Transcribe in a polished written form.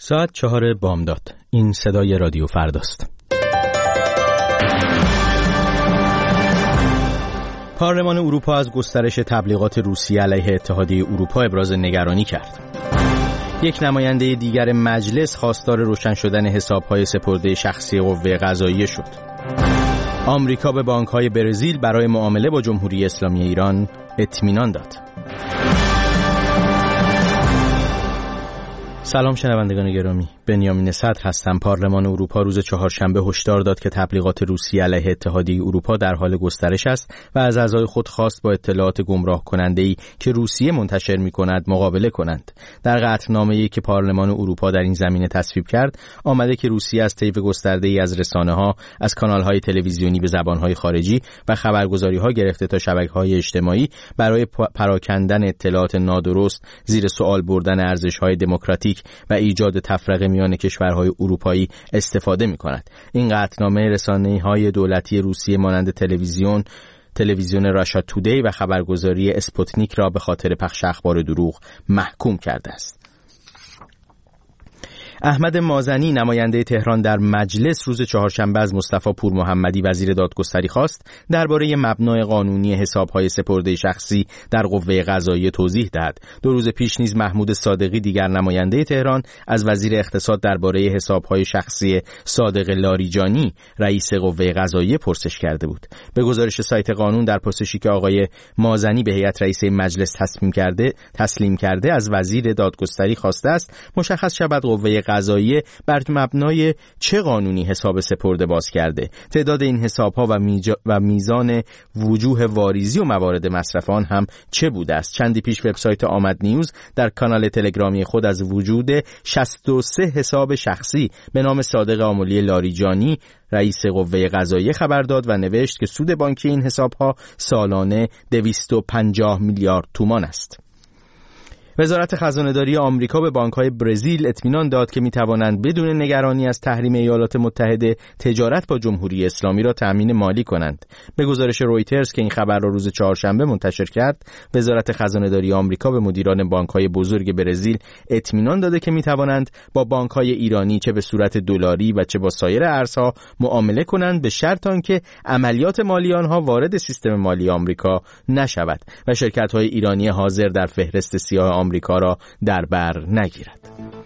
ساعت 4 بامداد. این صدای رادیو فرداست. پارلمان اروپا از گسترش تبلیغات روسیه علیه اتحادیه اروپا ابراز نگرانی کرد. یک نماینده دیگر مجلس خواستار روشن شدن حساب‌های سپرده شخصی قوه قضاییه شد. آمریکا به بانک‌های برزیل برای معامله با جمهوری اسلامی ایران اطمینان داد. سلام شنوندگان گرامی، بنیامین صدر هستم. پارلمان اروپا روز چهارشنبه هشدار داد که تبلیغات روسیه علیه اتحادیه اروپا در حال گسترش است و از اعضای خود خواست با اطلاعات گمراه کننده‌ای که روسیه منتشر می‌کند مقابله کنند. در قطعنامه‌ای که پارلمان اروپا در این زمینه تصویب کرد، آمده که روسیه از طیف گسترده‌ای از رسانه‌ها، از کانال‌های تلویزیونی به زبان‌های خارجی و خبرگزاری‌ها گرفته تا شبکه‌های اجتماعی برای پراکندن اطلاعات نادرست، زیر سوال بردن ارزش‌های دموکراتیک و ایجاد تفرقه میان کشورهای اروپایی استفاده می‌کند. این قطعنامه رسانه‌های دولتی روسیه مانند تلویزیون راشا تودی و خبرگزاری اسپوتنیک را به خاطر پخش اخبار دروغ محکوم کرده است. احمد مازنی نماینده تهران در مجلس روز چهارشنبه از مصطفی پورمحمدی وزیر دادگستری خواست درباره مبنای قانونی حساب‌های سپرده شخصی در قوه قضاییه توضیح دهد. 2 روز پیش نیز محمود صادقی دیگر نماینده تهران از وزیر اقتصاد درباره حساب‌های شخصی صادق لاریجانی رئیس قوه قضاییه پرسش کرده بود. به گزارش سایت قانون در پرسشی که آقای مازنی به هیئت رئیسه مجلس تسلیم کرده از وزیر دادگستری خواسته است مشخص شود قوه قضاییه بر مبنای چه قانونی حساب سپرده باز کرده، تعداد این حساب‌ها و میزان وجوه واریزی و موارد مصرف آن هم چه بوده است. چندی پیش وبسایت آمد نیوز در کانال تلگرامی خود از وجود 63 حساب شخصی به نام صادق آملی لاریجانی رئیس قوه قضاییه خبر داد و نوشت که سود بانکی این حساب‌ها سالانه 250 میلیارد تومان است. وزارت خزانه‌داری آمریکا به بانک‌های برزیل اطمینان داد که می‌توانند بدون نگرانی از تحریم ایالات متحده تجارت با جمهوری اسلامی را تأمین مالی کنند. به گزارش رویترز که این خبر را روز چهارشنبه منتشر کرد، وزارت خزانه‌داری آمریکا به مدیران بانک‌های بزرگ برزیل اطمینان داده که می‌توانند با بانک‌های ایرانی چه به صورت دلاری و چه با سایر ارزها معامله کنند، به شرط آنکه عملیات مالی آنها وارد سیستم مالی آمریکا نشود و شرکت‌های ایرانی حاضر در فهرست سیاه آمریکا را در بر نگیرد.